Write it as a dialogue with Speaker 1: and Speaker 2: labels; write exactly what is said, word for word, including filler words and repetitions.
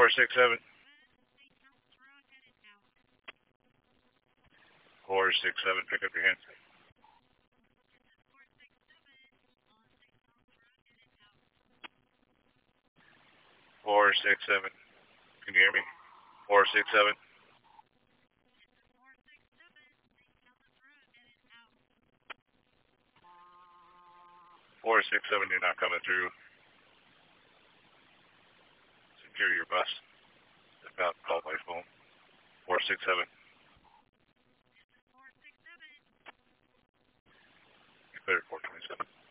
Speaker 1: four six seven. four six seven, pick up your hands. four six seven. Can you hear me? four six seven. four six seven, you're not coming through. Secure your bus. Step out, call by phone. four six seven. You cleared four twenty-seven.